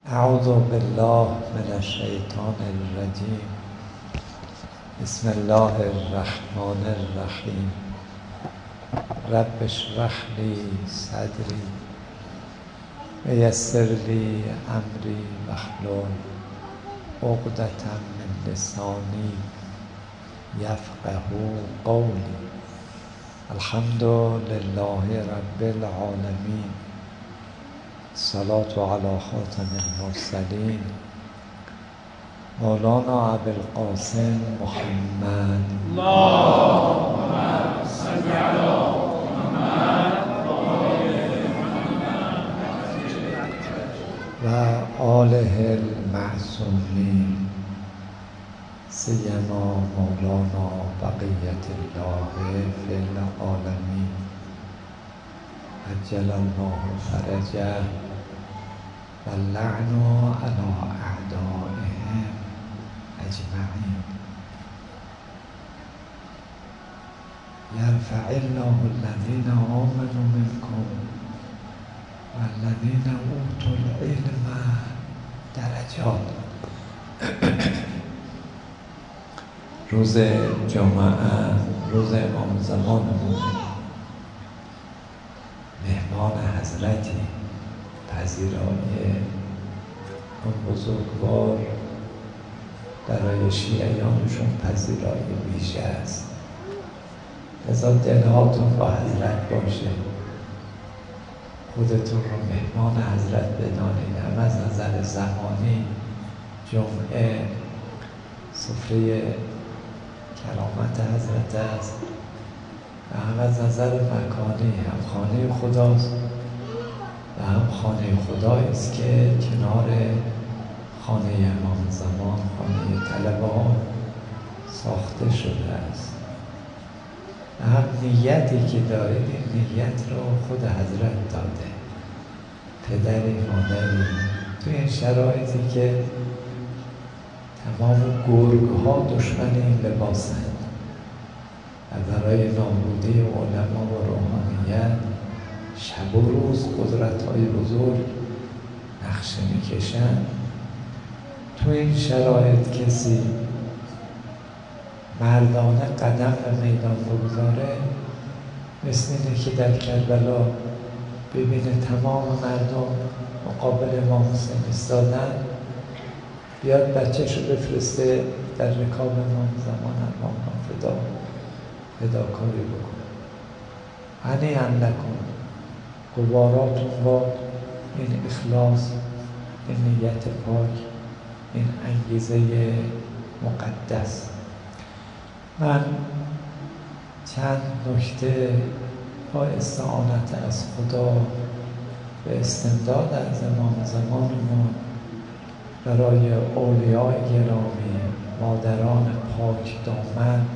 اعوذ بالله من الشیطان الرجیم. بسم الله الرحمن الرحیم. رب اشرح لی صدری ویسر لی امری واحلل عقدة من لسانی یفقهوا قولی. الحمد لله رب العالمین. الصلاة علی خاتم المرسلین مولانا ابوالقاسم محمد اللهم صل علی محمد و آله المعصومین سیما مولانا بقیة الله فی العالمین عجل الله فرجه و اللعن علی اعدائهم اجمعین. یرفع الله الذین آمنوا منکم و الذین اوتوا العلم درجات. روز جمعه، روز امام زمانمون، مهمان حضرتی پذیرایی اون بزرگوار برای شیعیانشون پذیرایی ویژه است. لذا دلهاتون با حضرت باشه، خودتون رو مهمان حضرت بدانید. هم از نظر زمانی جمعه سفره کرامت حضرت است و هم از نظر مکانی هم خانه خداست و هم خانه خدایی است که کنار خانه امام زمان، خانه طلبه‌ها ساخته شده است. و هم نیتی که دارید، این نیت رو خود حضرت داده، پدری مادری. توی این شرایطی که تمام گرگ‌ها دشمن این لباسند و برای نابودی علما و روحانیت شب و روز قدرت‌های بزرگ نقشه می‌کشند، تو این شرایط کسی مردانه قدم به میدان بگذاره، مثل اینه که در کربلا ببینه تمام مردم مقابل امام حسین ایستادن، بیاد بچه‌شو بفرسته در رکاب امام زمان امام فداکاری بکنه. هنیئا لکم، گواراتون با این اخلاص، این نیت پاک، این انگیزه مقدس. من چند نکته با استعانت از خدا به استمداد از امام زمانمون برای اولیاء گرامی، مادران پاک دامن،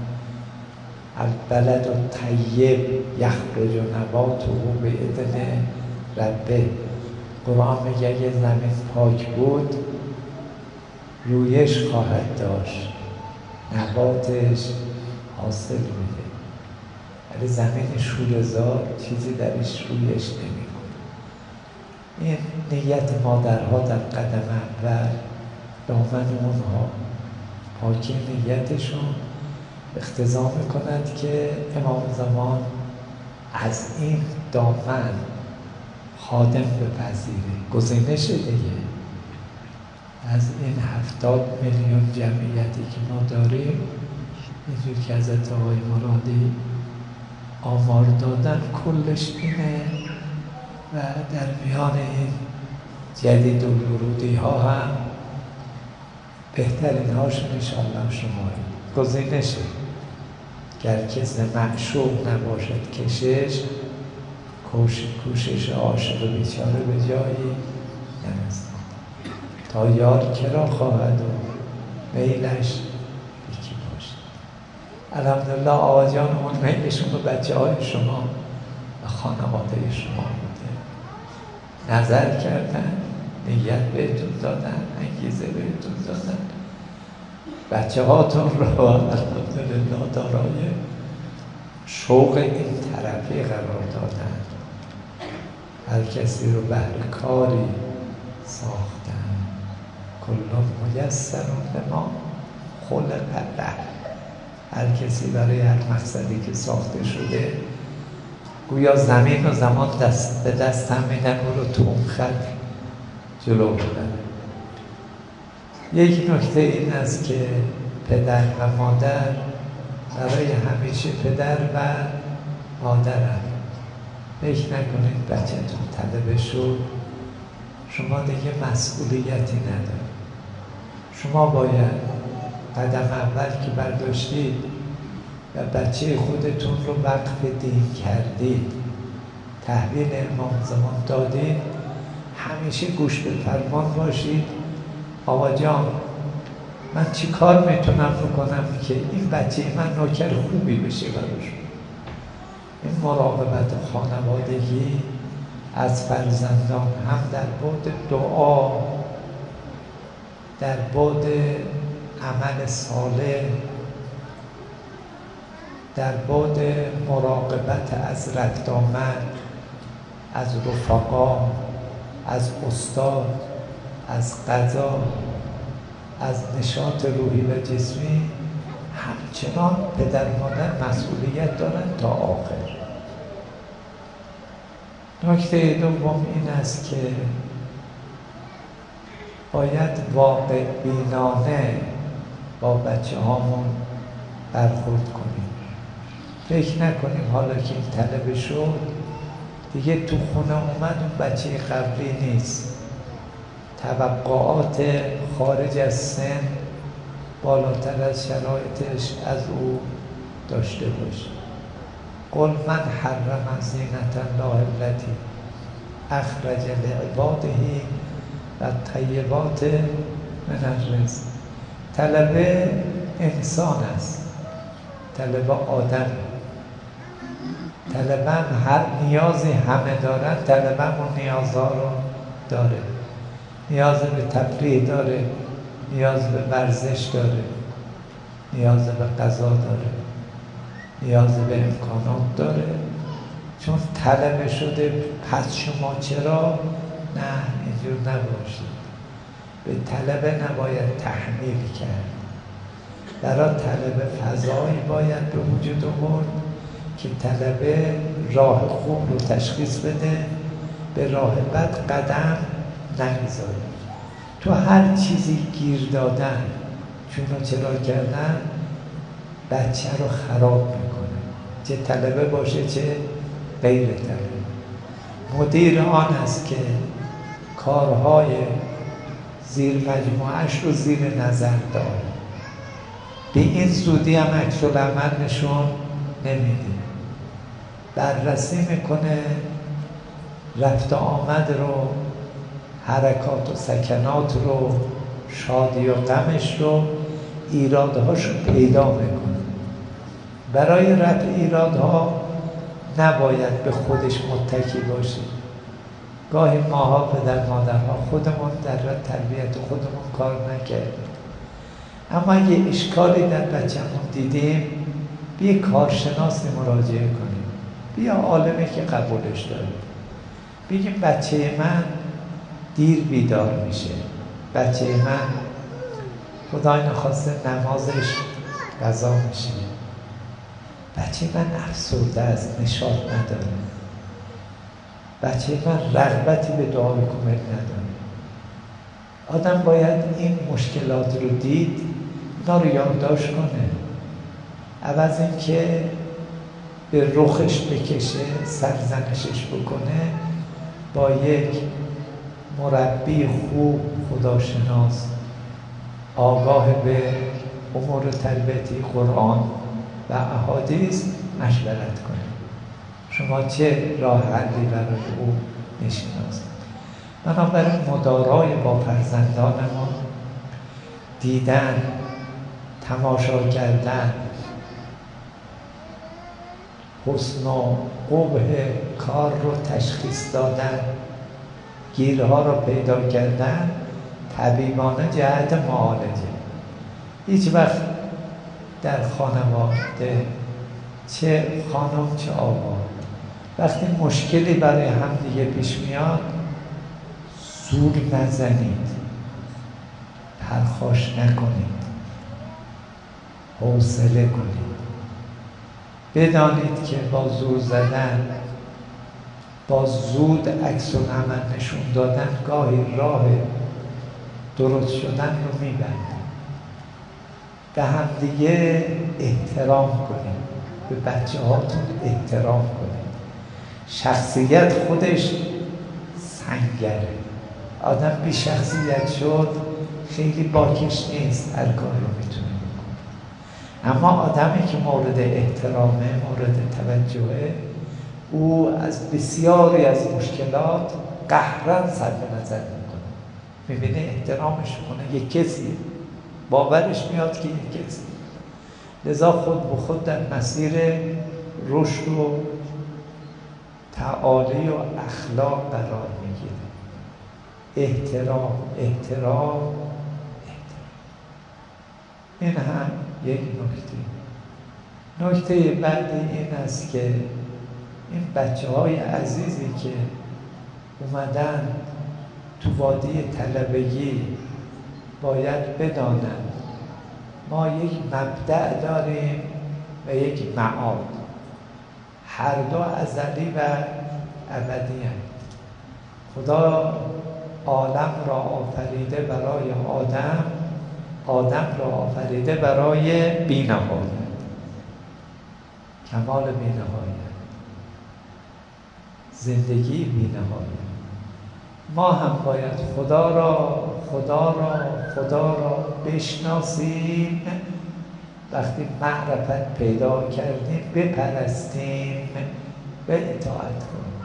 البلد الطیب یخرج نباته باذن ربه. قرآن میگه اگه زمین پاک بود رویش خواهد داشت، نباتش حاصل میده. ولی زمین شوره‌زار چیزی درش رویش نمیکنه. این نیت مادرها در قدم اول، دامن اونها، پاکی نیتشون اقتضا میکند که امام زمان از این دامن خادم بپذیره. گزینش دیگه از این 70 میلیون جمعیتی که ما داریم، اینجور که حضرت آقای مرادی آمار دادن، کلش اینه و در میان این جدید الورودی ها هم بهترین هاشون انشاءالله شمایید. گزینشه گر کس معشوق نباشد کشش، کوشش عاشق بیچاره به جایی نرسد. تا یار کرا خواهد و میلش یکی باشد. الحمدلله آقا جان اون میلشون به بچه های شما و خانواده شما بوده. نظر کردن، نیت بهتون دادن، انگیزه بهتون دادن، بچه هاتون رو الحمدلله دارای شوق این طرفی قرار دادن. هر کسی رو بهر کاری ساختن. کل میسر لما خلق له. هر کسی برای هر مقصدی که ساخته شده، گویا زمین و زمان دست به دست هم میدن او رو تو اون خط جلو بردن. یک نکته این است که پدر و مادر برای همیشه پدر و مادرم. فکر نکنید بچه‌تون طلبه شد شما دیگه مسئولیتی ندارید. شما باید قدم اول که برداشتید و بچه خودتون رو وقف دین کردید، تحویل امام زمان دادید، همیشه گوش به فرمان باشید. آقا جان من چی کار میتونم بکنم که این بچه من نوکر خوبی بشه براش. این مراقبت خانوادگی از فرزندان هم در بعد دعا، در بعد عمل صالح، در بعد مراقبت از رفت آمد، از رفقا، از استاد، از غذا، از نشاط روحی و جسمی، همچنان پدر مادر مسئولیت دارن تا آخر. نکته دوم این است که باید واقع بینانه با بچه هامون برخورد کنیم. فکر نکنیم حالا که این طلبه شد دیگه تو خونه اومد اون بچه قبلی نیست. توقعات خارج از سن بالاتر از شرایطش از او داشته باش. قل من حرم زینت الله التي اخرج لعباده و طیبات من الرزق. طلبه انسان است، طلبه آدم، طلبه هر نیازی همه دارن، طلبه اون نیازها رو داره. نیاز به تفریح داره، نیاز به ورزش داره، نیاز به غذا داره، نیاز به امکانات داره. چون طلبه شده پس شما چرا؟ نه، اینجور نباشید. به طلبه نباید تحمیل کرد. برای طلبه فضایی باید به وجود آورد که طلبه راه خوب رو تشخیص بده، به راه بد قدم نگذارید. تو هر چیزی گیر دادن، چون چرا کردن، بچه رو خراب میکنه، چه طلبه باشه چه غیر طلبه. مدیر آن است که کارهای زیر مجموعش رو زیر نظر داره، به این زودی هم عکس العمل نشون نمیده، بررسی میکنه رفت آمد رو، حرکات و سکنات رو، شادی و غمش رو، ایرادهاش رو پیدا میکنه. برای رفع ایرادها نباید به خودش متکی باشه. گاهی ماها پدر مادرها خودمون در تربیت خودمون کار نکردیم، اما اگه اشکالی در بچه‌مون دیدیم بیا کارشناسی مراجعه کنیم، بیا عالمی که قبولش داره، بگیم بچه من دیر بیدار میشه، بچه من خدای نخواسته نمازش قضا میشه، بچه من افسرده است، نشاط نداره، بچه من رغبتی به دعای کمک نداره. آدم باید این مشکلات رو دید، اینا رو یادداشت کنه، عوض این که به رخش بکشه، سرزنشش بکنه، با یک مربی خوب، خداشناس، آگاه به امور تربیتی قرآن و احادیث مشورت کنه. شما چه راه حلی برای او میشناسید؟ بنابراین مدارای با فرزندانمون، دیدن، تماشا کردن، حسن و قبح کار رو تشخیص دادن، گیرها رو پیدا کردن، طبیبانه جهت معالجه. هیچ وقت در خانواده چه خانم چه آقا وقتی مشکلی برای هم دیگه پیش میاد زور نزنید، پرخاش نکنید، حوصله کنید. بدانید که با زور زدن، با زود عکس العمل نشون دادن گاهی راه درست شدن رو میبنده. به همدیگه احترام کنید، به بچه هاتون احترام کنید. شخصیت خودش سنگره. آدم بی شخصیت شد خیلی باکش نیست، هر کار رو میتونه بکنه. اما آدمی که مورد احترامه، مورد توجهه، او از بسیاری از مشکلات قهرن صرف نظر میکنه. میبینه احترامش کنه، یک کسی باورش میاد که یک کسی. لذا خود به خود در مسیر رشد و تعالی و اخلاق قرار میگیره. احترام احترام احترام. این هم یک نکته بعدی این است که این بچه های عزیزی که اومدن تو وادی طلبگی باید بدانند ما یک مبدأ داریم و یک معاد، هر دو ازلی و ابدی هست. خدا عالم را آفریده برای آدم، آدم را آفریده برای بی‌نهایت، کمال بی‌نهایت، زندگی بی‌نهایت. ما هم باید خدا را بشناسیم. وقتی معرفت پیدا کردیم بپرستیم و اطاعت کنیم.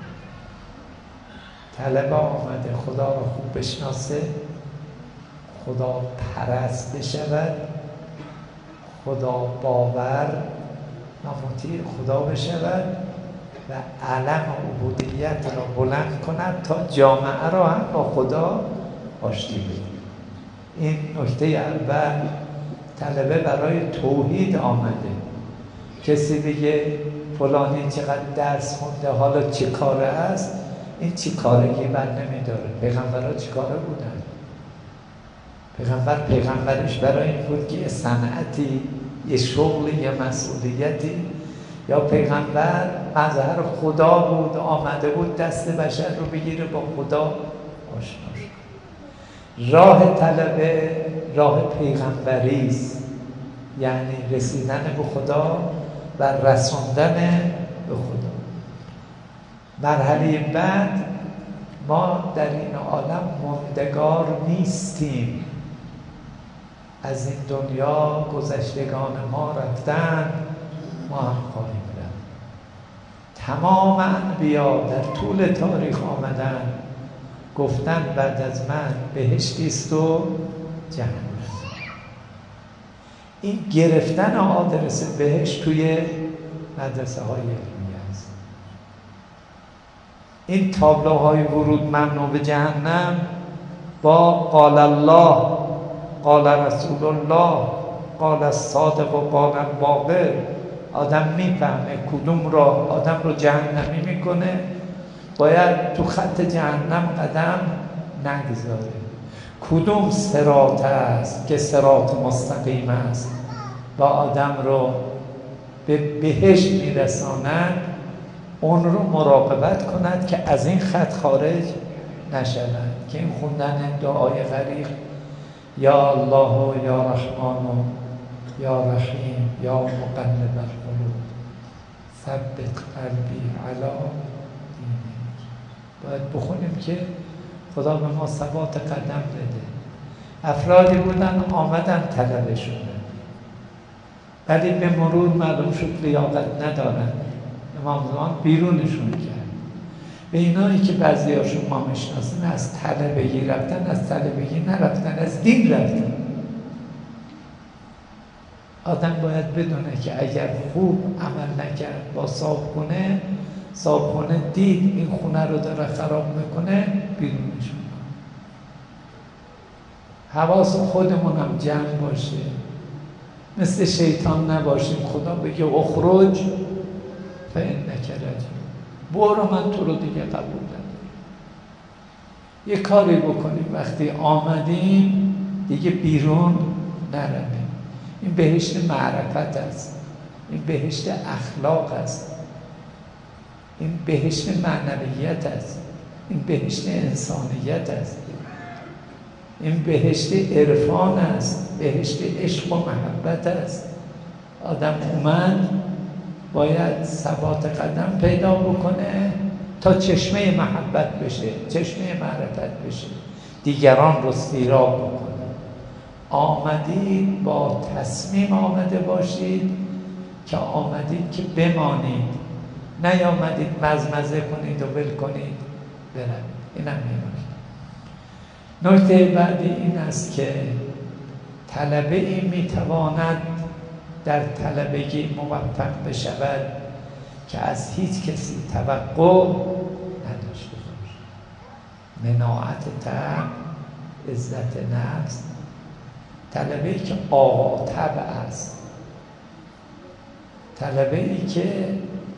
طلبه آمده خدا را خوب بشناسه، خدا پرست بشود، خدا باور و مطیع خدا بشود و علم عبودیت را بلند کند تا جامعه را هم با خدا آشتی بده. این نکته اول. طلبه برای توحید آمده. کسی بگه فلانی چقدر درس خونده حالا چه کاره است، این چه کارگی بر نمیداره. پیغمبرها چه کاره بودن؟ پیغمبرش برای این بود که یه صنعتی، یه شغل، یه مسئولیتی، یا پیغمبر مظهر خدا بود، آمده بود دست بشر رو بگیره با خدا آشنا شد. راه طلبه راه پیغمبری است، یعنی رسیدن به خدا و رسوندن به خدا. مرحله بعد ما در این عالم ماندگار نیستیم. از این دنیا گذشتگان ما رفتن، ما هم خواهیم رفت. تمام انبیا در طول تاریخ آمدن گفتن بعد از من بهشتی است و جهنم. این گرفتن آدرس بهشت توی مدرسه های علمی است. این تابلوهای ورود ممنوع به جهنم با قال الله، قال رسول الله، قال الصادق و قال الباقر آدم میفهمه کدوم را آدم رو جهنمی میکنه. باید تو خط جهنم قدم نگذاره. کدوم صراط است که صراط مستقیم است و آدم رو به بهشت میرساند، اون رو مراقبت کند که از این خط خارج نشود. که این خوندن دعای غریق یا الله یا رحمان یا رحیم یا مقلب القلوب ثبت قلبی علی دینک، باید بخونیم که خدا به ما ثبات قدم بده. افرادی بودن آمدن طلبه شدن، ولی به مرور معلوم شد لیاقت ندارن. امام زمان بیرونشون کرد. به اینایی که بعضیاشون ما میشناسیم از طلبگی رفتن، از طلبگی نرفتن، از دین رفتن. آدم باید بدونه که اگر خوب عمل نکرد با صابخونه دید این خونه رو داره خراب میکنه، بیرونش میکنه. حواس خودمون هم جمع باشه، مثل شیطان نباشیم. خدا بگه اخرج فانک رجیم، برو من تو رو دیگه قبول ندارم. یه کاری بکنیم وقتی آمدیم دیگه بیرون نرمه. این بهشت معرفت است، این بهشت اخلاق است، این بهشت معنویت است، این بهشت انسانیت است، این بهشت عرفان است، بهشت عشق و محبت است. آدم اومد باید ثبات قدم پیدا بکنه تا چشمه محبت بشه، چشمه معرفت بشه، دیگران رو سیراب بکنه. آمدید با تصمیم آمده باشید که آمدید که بمانید، نیامدید مزمزه کنید و ول کنید بروید. این هم نکته بعدی این است که طلبه ای میتواند در طلبگی موفق بشود که از هیچ کسی توقع نداشته باشه. مناعت طبع، عزت نفس، طلبه ای که آقا طبع است، طلبه ای که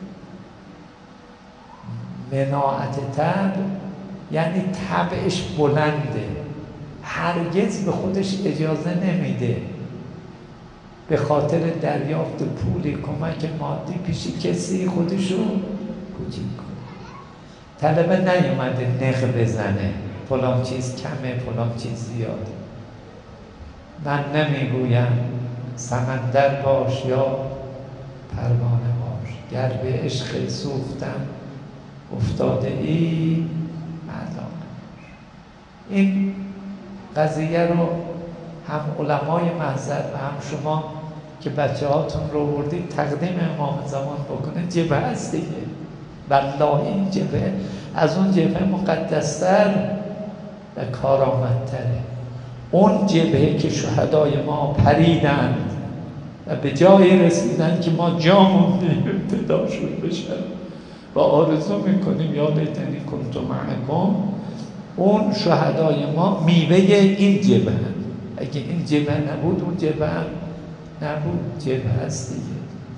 مناعت طبع یعنی طبعش بلنده، هرگز به خودش اجازه نمیده به خاطر دریافت پولی، کمک مادی پیش کسی خودشو کوچیک کنه. طلبه نیومده نخ بزنه فلان چیز کمه فلان چیز زیاده. من نمیگویم سمندر باش یا پروانه باش، گر به عشق سوختم افتاده ای مردانه. این قضیه رو هم علمای محضر و هم شما که بچه هاتون رو بردید تقدیم امام زمان بکنه. جبهه هست دیگه، والله این جبهه از اون جبهه مقدستر و کارآمدتره. اون جبهه که شهدای ما پریدند و به جایی رسیدن که ما جا موندیم ابتداشون بشن و آرزو میکنیم یا لیتنی کنت معکم. اون شهدای ما میوه این جبهه، اگه این جبهه نبود اون جبهه نبود. جبهه هست دیگه.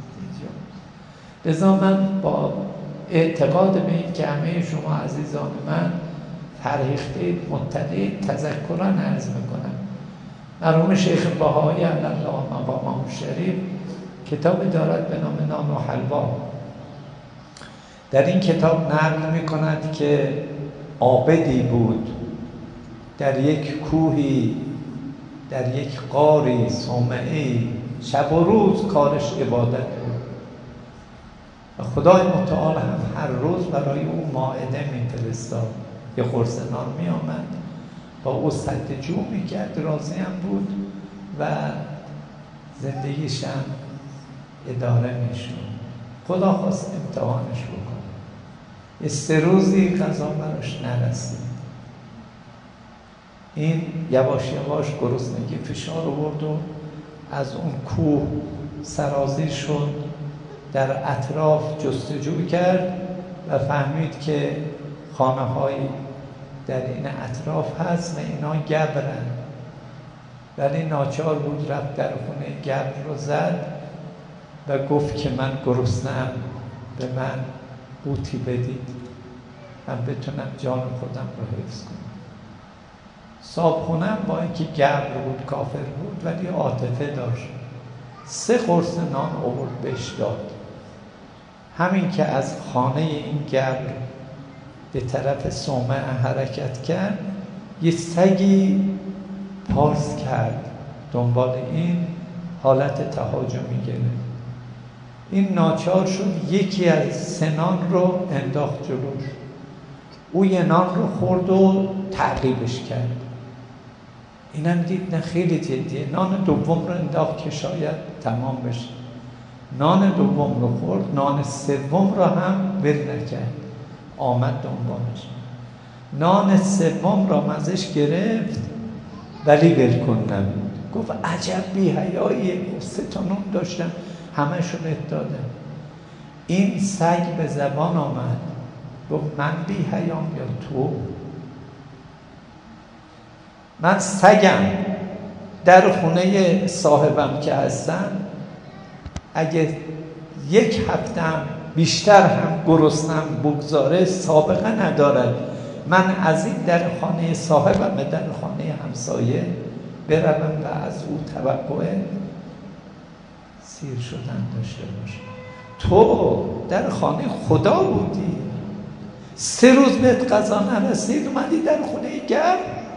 لذا من با اعتقاد به این که همه شما عزیزان من فرهیخته مطلع تذکرا عرض میکنم، مرحوم شیخ بهایی علی الله مقامه الشریف کتاب دارد به نام نان و حلوا. در این کتاب نقل میکند که عابدی بود در یک کوهی، در یک غاری صومعه‌ای، شب و روز کارش عبادت بود و خدای متعال هم هر روز برای او مائده میفرستاد، یه قرص نان میآمد با او سد جو میکرد، راضی هم بود و زندگیش هم اداره میشد. خدا خواست امتحانش بکنه. یه 3 روزی غذا براش نرسید. این یواش یواش گرسنگی فشار آورد و از اون کوه سرازیر شد، در اطراف جستجو کرد و فهمید که خانه‌هایی در این اطراف هست و اینا گبرن، ولی ناچار بود رفت در خونه گبر رو زد و گفت که من گرسنه‌ام، به من قوتی بدید من بتونم جان خودم رو حفظ کنم. صاحبخونه‌ام با اینکه گبر بود کافر بود ولی عاطفه داشت، 3 قرص نان آورد بهش داد. همین که از خانه این گبر به طرف صومعه حرکت کرد، یه سگی پارس کرد دنبال این، حالت تهاجمی گرفت. این ناچار شد یکی از 3 نان رو انداخت جلوش، او یه نان رو خورد و تعقیبش کرد. اینم دید نه خیلی جدیه، نان دوم رو انداخت که شاید تمام بشه. نان دوم رو خورد، نان سوم رو هم ول نکرد، آمد دنبالش. نان سوم را مزش گرفت ولی ول کن نبود. گفت عجب بی حیاییه، 3 تا نون داشتم همه‌شون دادم. این سگ به زبان آمد، گفت من بی حیام یا تو؟ من سگم، در خونه صاحبم که هستم اگه 1 هفته هم بیشتر هم گرسنم بگذاره سابقه ندارد. من از این در خانه صاحبم به در خانه همسایه بروم و از او توقع سیر شدن داشته باشم. تو در خانه خدا بودی، 3 روز بهت غذا نرسید، اومدی در خونه گرم.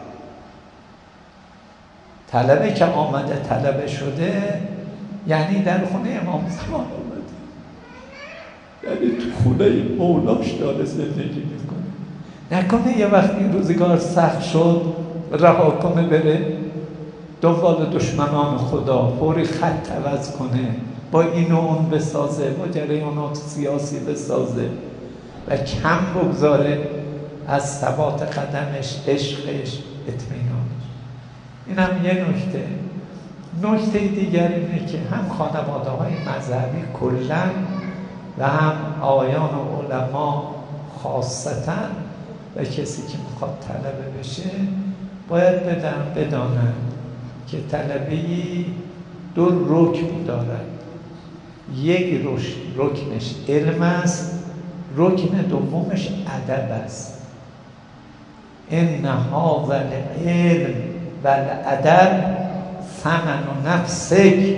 طلبه که آمده طلبه شده، یعنی در خونه امام زمان آمده، یعنی تو خونه مولاش داره زندگی میکنه. نکنه یه وقتی روزگار سخت شد رها کنه بره دنبال دشمنان خدا، فوری خط عوض کنه، با این و اون بسازه، با جریانات سیاسی بسازه و کم بگذاره از ثبات قدمش، عشقش، اطمینانش. این هم یه نکته. نکته دیگر اینه که هم خانواده های مذهبی کلاً و هم آیان و علما خاصتاً و کسی که میخواد طلبه بشه باید بدانند که طلبه‌ای 2 رکن دارد. یک رکنش علم است، رکن دومش ادب است. ان هذا العلم و الادب ثمن نفسک.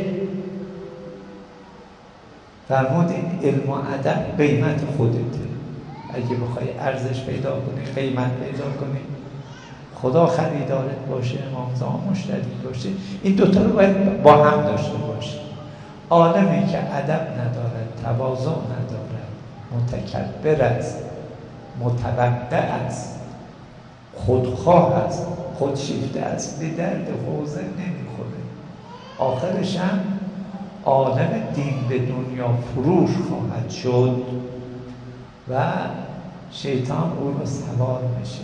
فرمودین علم و ادب قیمت خودته. اگه بخوای ارزش پیدا کنی، قیمت پیدا کنی، خدا خریدارت باشه، امام زمان مشتری باشه، این دوتا رو باید با هم داشته باشه. عالمی که ادب ندارد، تواضع ندارد، متکبر است، متوقع است، خودخواه است، خودشیفته است، به درد حوزه نمیخوره. آخرش هم عالم دین به دنیا فروش خواهد شد و شیطان او رو سوار میشه.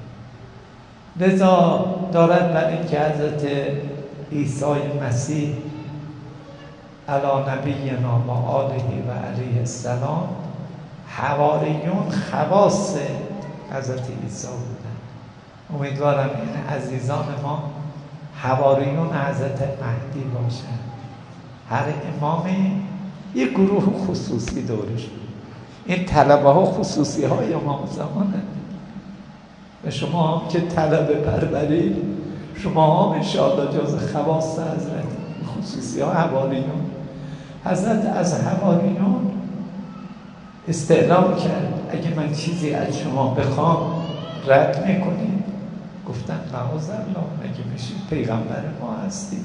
لذا دارد بر این که حضرت عیسی مسیح علی نبینا و آله و علیه السلام حواریون خواص حضرت عیسی بودن. امیدوارم این عزیزان ما حواریون حضرت مهدی باشن. هر امامی یک گروه خصوصی دورش بود. این طلبه ها خصوصی های امام زمانه. و شما که طلبه پرورید، شما هم انشاءالله جز خواص حضرت خصوصی ها حواریون. حضرت از حواریون استعلام کرد اگه من چیزی از شما بخوام رد میکنید؟ گفتن معاذالله، مگه میشید پیغمبر ما هستید،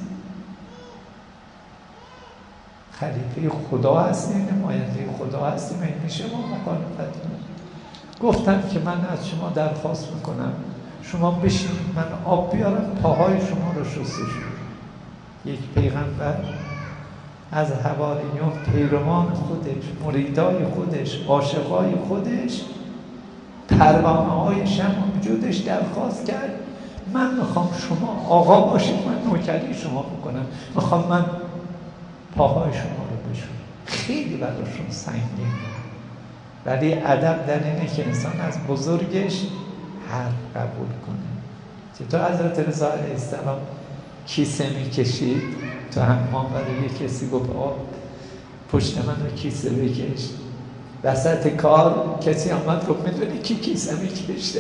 خلیفه خدا هستید، نماینده خدا هستید، مگه میشه ما مخالفت کنیم؟ گفتم که من از شما درخواست میکنم شما بشینید من آب بیارم پاهای شما رو شستشو. یک پیغمبر از حواریون، پیروان خودش، مریدای خودش، عاشقای خودش، پروانه‌های شمع وجودش درخواست کرد من میخوام شما آقا باشید، من نوکری شما میکنم، میخوام من پاهای شما رو بشورم. خیلی براشون سنگین، ولی ادب در اینه که انسان از بزرگش حق قبول کنه. چطور حضرت رضا علیه السلام کیسه میکشید تو حمام، برای کسی گفت آب پشت من رو کیسه بکش، وسط کار کسی آمد گفت میدونی کی کیسه میکشه؟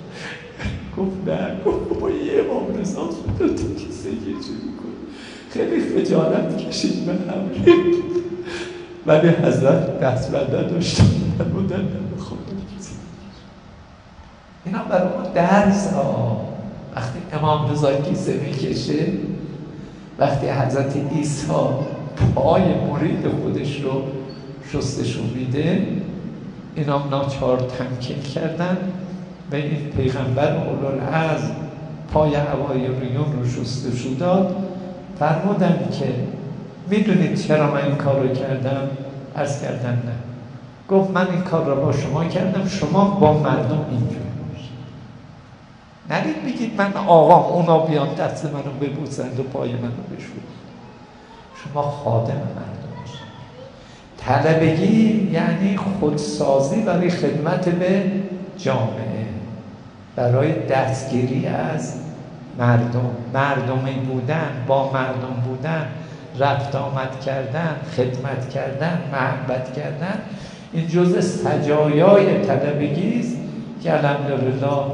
گفت نه. گفت با یه امام رضا تو کیسه کشی میکنه، خیلی خجالت کشید به هم. ولی حضرت دست بنده داشتن بودن نمیخواد کیسه. اینا برای ما درس ها. وقتی امام رضا کیسه میکشه، وقتی حضرت عیسی پای مرید خودش رو شستشو میده، اینا ناچار تمکین کردن و این پیغمبر اولوالعزم پای حواریون رو شستشو داد. فرمودن که میدونید چرا من این کار رو کردم؟ عرض کردن نه. گفت من این کار رو با شما کردم، شما با مردم اینجوری باشید، نرید بگید من آقام، اونا بیان دست منو ببوسند و پای منو بشورند. شما خادم مردم باشید. طلبگی یعنی خودسازی برای خدمت به جامعه، برای دستگیری از مردم، مردمی بودن، با مردم بودن، رفت آمد کردن، خدمت کردن، محبت کردن. این جزء سجایای طلبگی است که الحمدلله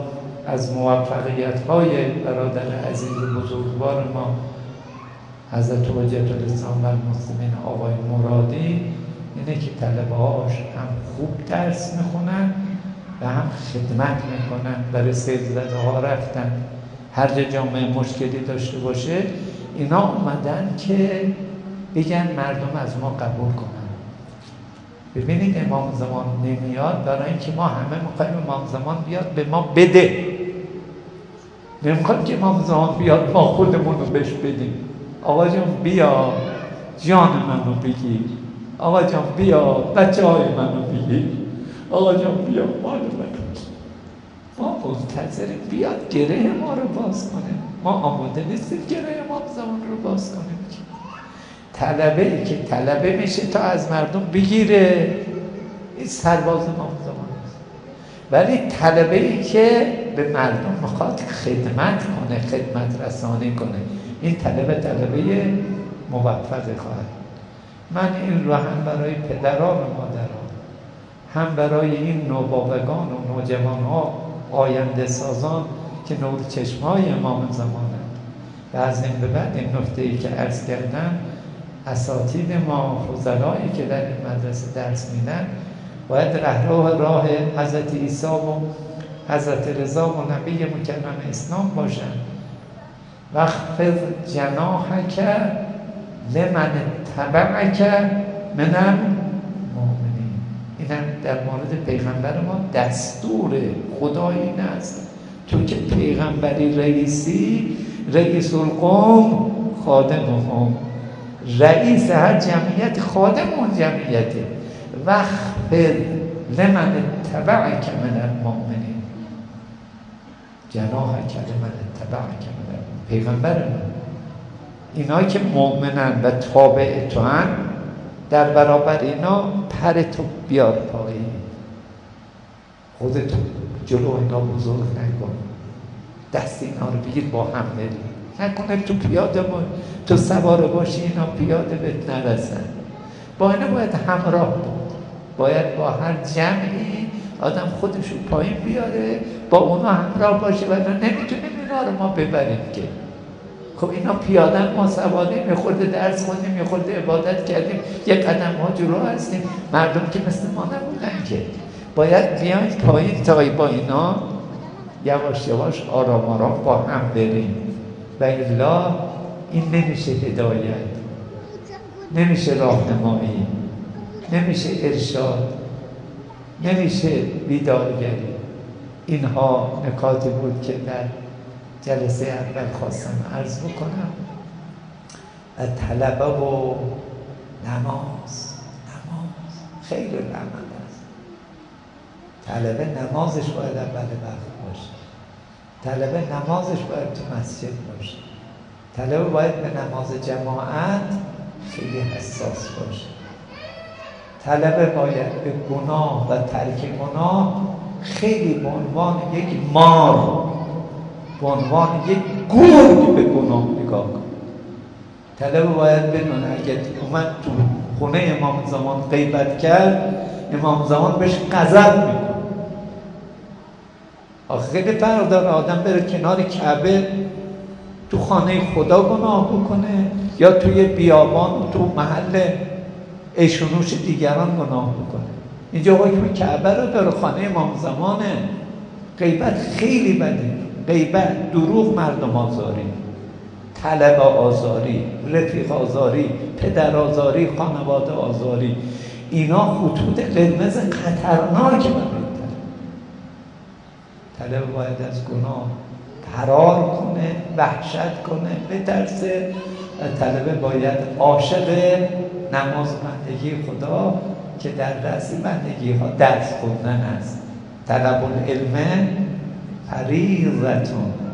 از موفقیت‌های برادر عزیز بزرگوار ما حضرت حجت الاسلام و المسلمین آقای مرادی اینه که طلبه‌هاش هم خوب درس میخونن و هم خدمت میکنن. برای سیلزده ها رفتن، هر جا جامعه مشکلی داشته باشه اینا اومدن که بگن مردم از ما قبول کنن. ببینید امام زمان نمیاد برای اینکه ما همه میخوایم امام زمان بیاد به ما بده، نمیخوایم که امام زمان بیاد ما خودمون رو بهش بدیم. آقا جان بیا جان منو بگیر، آقا جان بیا بچه های منو بگیر، آقا جان بیا مال منو. ما منتظریم بیاد گره ما رو باز کنه، ما آماده نیستیم گره امام زمان رو باز کنیم. طلبه ای که طلبه میشه تا از مردم بگیره این سرباز امام زمان است، ولی طلبه ای که به مردم میخواد خدمت کنه، خدمت رسانی کنه، این طلبه موفقی خواهد. من این رو هم برای پدران و مادران، هم برای این نوباوگان و نوجوان ها آینده سازان که نور چشمای امام زمانند و از این به بعد این نکته ای که عرض کردم، اساتید ما فضلایی که در این مدرسه درس میدن باید راه حضرت عیسی و حضرت رضا و نبی مکرم اسلام باشن. واخفض جناحک لمن اتبعک من المؤمنین. این هم در مورد پیغمبر ما دستور خدا این است، تو که پیغمبری رئیسی، رئیس القوم خادمهم، رئیس هر جمعیت خادم اون جمعیته. واخفض لمن اتبعک من المؤمنین، جناحک لمن اتبعک من المؤمنین. پیغمبر من، اینا که مؤمنن و تابع تو هن، در برابر اینا پرتو بیار پایین، خودتو جلو اینا بزرگ نکن، دست اینا رو بگیر با هم بری، نکنه تو پیاده تو سواره باشی اینا پیاده بهت نرسن. با اینا باید همراه بود، باید با هر جمعی آدم خودشو پایین بیاره، با اونا همراه باشه و نمیتونیم اینا رو ما ببریم که خب اینا پیادن، ما سواره میخورده درس خوندیم، میخورده عبادت کردیم، یک قدم ها جلو هستیم. مردم که مثل ما نبودن که، باید بیایم پایین تا با اینا یواش یواش آرام آرام با هم بریم. و الا این نمیشه هدایت، نمیشه راهنمایی، نمیشه ارشاد، نمیشه بیدارگری. اینها نکاتی بود که در جلسه اول خواستم عرض بکنم. طلبه و نماز خیلی رحمت است. طلبه نمازش باید اول وقت باشه، طلبه نمازش باید تو مسجد باشه، طلبه باید به نماز جماعت خیلی حساس باشه، طلبه باید به گناه و ترک گناه خیلی به عنوان یک مار، به عنوان یک گرگ به گناه نگاه کنه. طلبه باید بدونه اگه اومد تو خونه امام زمان غیبت کرد، امام زمان بهش غضب میکنه. خیلی فرق داره آدم بره کنار کعبه تو خانه خدا گناه بکنه یا توی بیابان تو محل عیش و نوش دیگران گناه بکنه. اینجا حکم کعبه رو داره، خانه امام زمانه. غیبت خیلی بده، غیبت، دروغ، مردم آزاری، طلب آزاری، رفیق آزاری، پدر آزاری، خانواده آزاری، اینا خطوط قرمز خطرناک برای طلب باید از گناه فرار کنه، وحشت کنه، بترسه. طلبه باید عاشق نماز بندگی خدا که در رأس بندگی ها درس خوندن است. طلب العلم فریضتون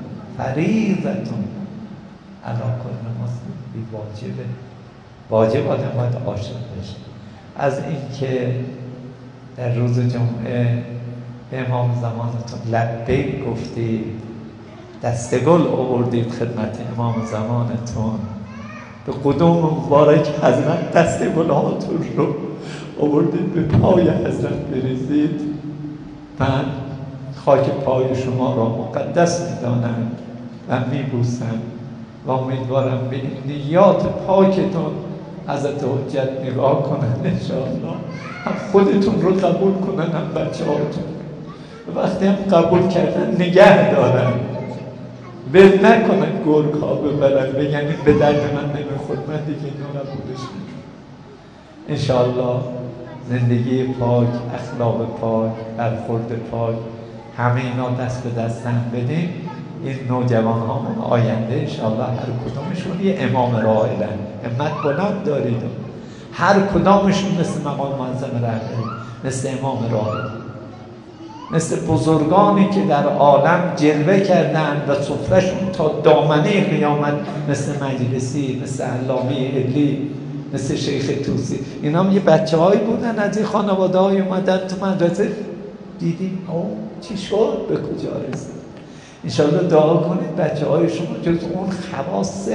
علی کل مسلم، واجب آدم باید عاشق بشه. از اینکه در روز جمعه به امام زمانتون لبیک گفتید، دست گل آوردید خدمت امام زمانتون، به قدوم مبارک حضرت دست گل هاتون رو آوردید به پای حضرت بریزید. من خاک پای شما را مقدس می‌دانند و می‌بوسند و امیدوارم به این نیات پاکتون حضرت حجت نگاه کنند انشاءالله، هم خودتون رو قبول کنن هم بچه هاتون. وقتی هم قبول کردن نگه دارن، ول نکنن گرگ ها ببرن بگن این به درد من نمیخورد، من دیگه اینو قبولش نکنم. انشاءالله زندگی پاک، اخلاق پاک، برخورد پاک، همه اینا دست به دست هم بدیم. این نوجوان ها آینده انشاءالله هر کدومشون یه امام راهلن. همت بلند دارید، هر کدامشون مثل مقام معظم رهبری، مثل امام راهل، مثل بزرگانی که در عالم جلوه کردند و سفرهشون تا دامنه قیامت، مثل مجلسی، مثل علامه علی، مثل شیخ توسی. اینا هم یه بچه هایی بودن از این خانواده های اومدن تو مدرسه، دیدیم او چی شد، به کجا رسید. انشاءالله دعا کنید بچه های شما جز اون خواص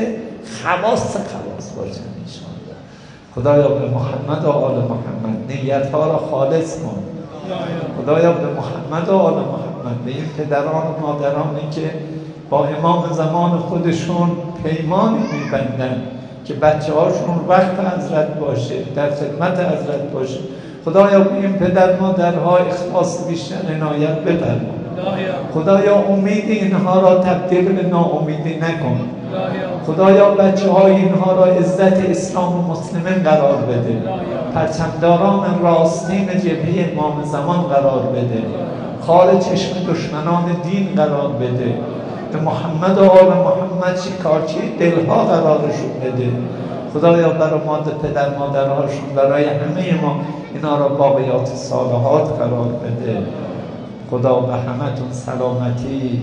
باشن انشاءالله. خدایا به محمد و آل محمد نیت ها را خالص کن. خدایا به محمد و آل محمد، به این پدران و مادرانی که با امام زمان خودشون پیمانی میبندن که بچه هاشون وقت حضرت باشه، در خدمت حضرت باشه، خدایا به این پدر مادرها اخلاص بیشتر عنایت بفرما. خدایا امید اینها را تبدیل به ناامیدی نکن. خدایا بچه های اینها را عزت اسلام و مسلمین قرار بده، پرچمداران راستین جبهه امام زمان قرار بده، خال چشم دشمنان دین قرار بده، به محمد و آل محمد شکارچی دلها قرارشون بده. خدایا برای پدر مادرهاشون، برای همه ما اینا را باقیات صالحات قرار بده. خدا به همتون سلامتی،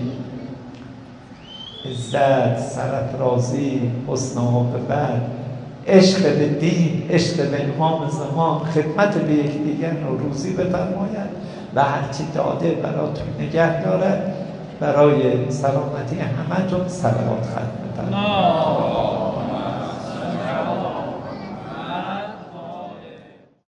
عزت، سرافرازی، حسن عاقبت، عشق به دین، عشق به امام زمان، خدمت به یکدیگر رو روزی بفرماید و هرچی داده براتون نگه دارد. برای سلامتی همتون صلوات ختم بفرمایید.